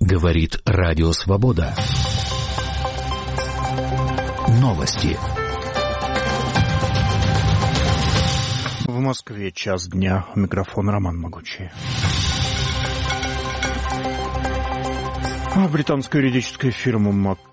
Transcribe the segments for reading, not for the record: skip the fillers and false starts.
Говорит Радио Свобода. Новости. В Москве час дня. У микрофона Роман Могучий. Британская юридическая фирма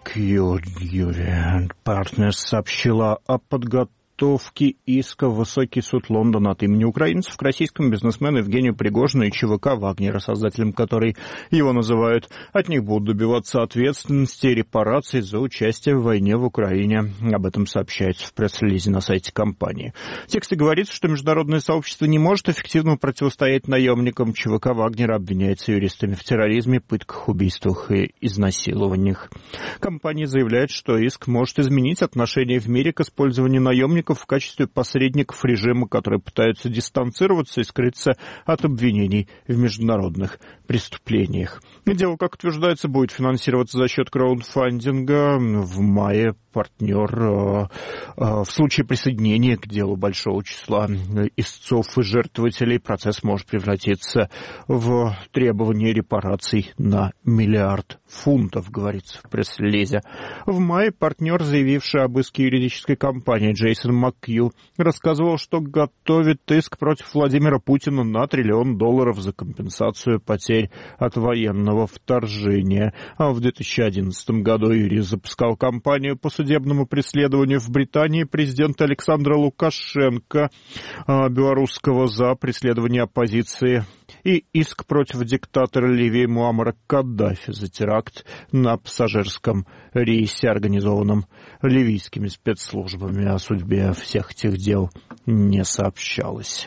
McCure Partners сообщила о подготовке иска в Высокий суд Лондона от имени украинцев к российскому бизнесмену Евгению Пригожину и ЧВК «Вагнера», создателем которой его называют. От них будут добиваться ответственности и репараций за участие в войне в Украине. Об этом сообщается в пресс-релизе на сайте компании. В тексте говорится, что международное сообщество не может эффективно противостоять наемникам. ЧВК «Вагнера» обвиняется юристами в терроризме, пытках, убийствах и изнасилованиях. Компания заявляет, что иск может изменить отношение в мире к использованию наемников в качестве посредников режима, которые пытаются дистанцироваться и скрыться от обвинений в международных преступлениях. Дело, как утверждается, будет финансироваться за счет краудфандинга. В мае партнер в случае присоединения к делу большого числа истцов и жертвователей процесс может превратиться в требование репараций на $1 миллиард, говорится в пресс-релизе. В мае партнер, заявивший об иске юридической компании Джейсон Макью, рассказывал, что готовит иск против Владимира Путина на $1 триллион за компенсацию потерь от военного вторжения. А в 2011 году юрист запускал кампанию по судебному преследованию в Британии президента Александра Лукашенко, белорусского, за преследование оппозиции, и иск против диктатора Ливии Муаммара Каддафи за теракт на пассажирском рейсе, организованном ливийскими спецслужбами. О судьбе всех этих дел не сообщалось.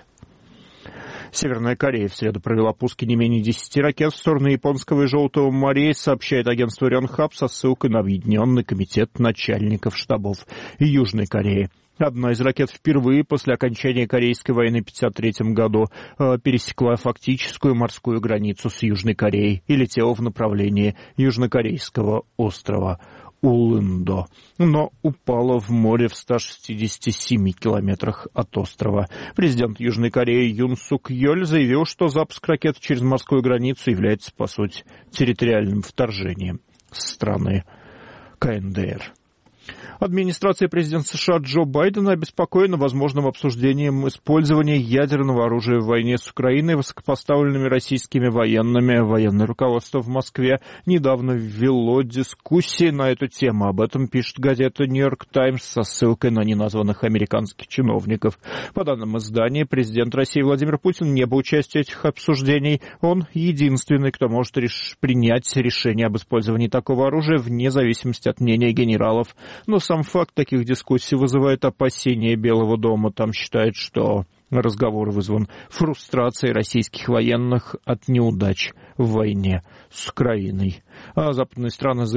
Северная Корея в среду провела пуски не менее 10 ракет в сторону Японского и Желтого морей, сообщает агентство Рёнхап со ссылкой на Объединенный комитет начальников штабов Южной Кореи. Одна из ракет впервые после окончания Корейской войны в 1953 году пересекла фактическую морскую границу с Южной Кореей и летела в направлении южнокорейского острова Улындо, но упала в море в 167 километрах от острова. Президент Южной Кореи Юн Сук Йоль заявил, что запуск ракет через морскую границу является, по сути, территориальным вторжением страны КНДР. Администрация президента США Джо Байдена обеспокоена возможным обсуждением использования ядерного оружия в войне с Украиной высокопоставленными российскими военными. Военное руководство в Москве недавно ввело дискуссии на эту тему. Об этом пишет газета «Нью-Йорк Таймс» со ссылкой на неназванных американских чиновников. По данным издания, президент России Владимир Путин не был частью этих обсуждений. Он единственный, кто может принять решение об использовании такого оружия вне зависимости от мнения генералов. Но сам факт таких дискуссий вызывает опасения Белого дома. Там считают, что разговор вызван фрустрацией российских военных от неудач в войне с Украиной. А западные страны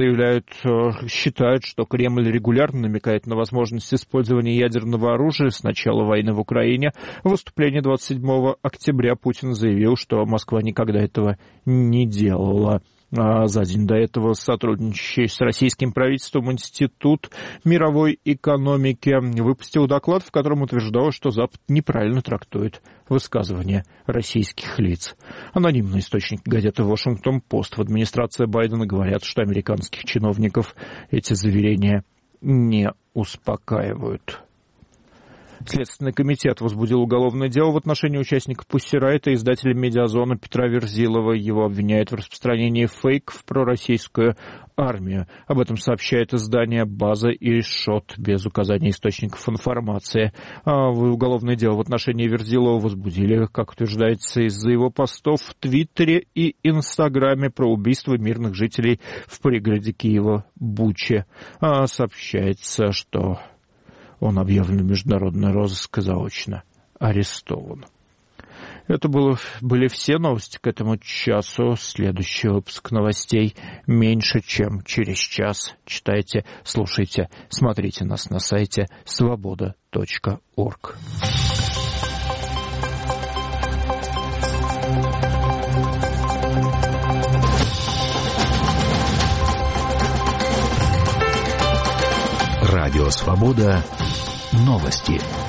считают, что Кремль регулярно намекает на возможность использования ядерного оружия с начала войны в Украине. В выступлении 27 октября Путин заявил, что Москва никогда этого не делала. А за день до этого сотрудничающий с российским правительством Институт мировой экономики выпустил доклад, в котором утверждалось, что Запад неправильно трактует высказывания российских лиц. Анонимный источник газеты «Вашингтон-Пост» в администрации Байдена говорят, что американских чиновников эти заверения не успокаивают. Следственный комитет возбудил уголовное дело в отношении участника Pussy Riot и издателя «Медиазона» Петра Верзилова. Его обвиняют в распространении фейков про российскую армию. Об этом сообщает издание «База» и «Шот» без указания источников информации. Уголовное дело в отношении Верзилова возбудили, как утверждается, из-за его постов в Твиттере и Инстаграме про убийство мирных жителей в пригороде Киева Буче. Сообщается, что он объявлен в международный розыск и заочно арестован. Это были все новости к этому часу. Следующий выпуск новостей меньше, чем через час. Читайте, слушайте, смотрите нас на сайте svoboda.org. Радио «Свобода». Новости.